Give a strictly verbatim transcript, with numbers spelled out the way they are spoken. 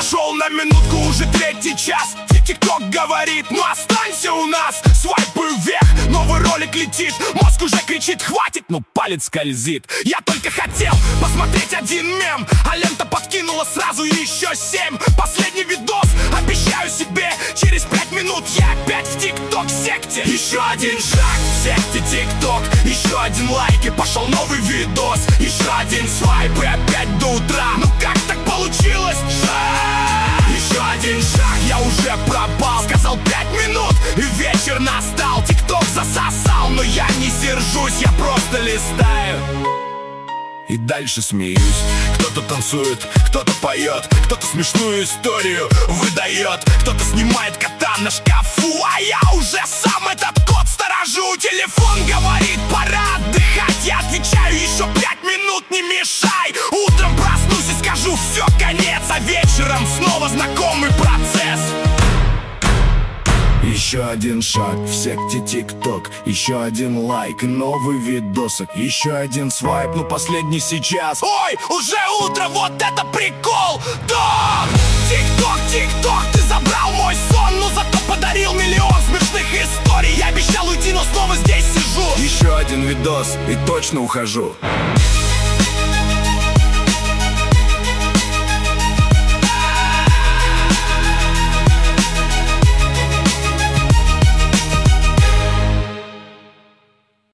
Зашел на минутку, уже третий час. ТикТок говорит, ну останься у нас. Свайпаю вверх, новый ролик летит. Мозг уже кричит, хватит, но палец скользит. Я только хотел посмотреть один мем, а лента подкинула сразу еще семь. Последний видос, обещаю себе, через пять минут я опять в ТикТок-секте. Еще один шаг в секте ТикТок, еще один лайк и пошел новый видос. Еще один свайп и опять до утра. Ну как так получилось? Шаг! Еще один шаг, я уже пропал. Сказал пять минут и вечер настал. ТикТок засосал, но я не сержусь, я просто листаю и дальше смеюсь. Кто-то танцует, кто-то поет, кто-то смешную историю выдает, кто-то снимает кота на шкафу, а я уже сам этот кот сторожу. Телефон говорит, пора отдыхать. Я отвечаю, еще пять минут, не мешай. Утром проснусь и скажу, все, конец, а вечером снова знакомый процесс. Еще один шаг в секте ТикТок, еще один лайк и новый видосик. Еще один свайп, но последний сейчас. Ой, уже утро, вот это прикол! Да! ТикТок, ТикТок, ты забрал мой сон, но зато подарил миллион смешных историй. Я обещал уйти, но снова здесь сижу. Еще один видос и точно ухожу.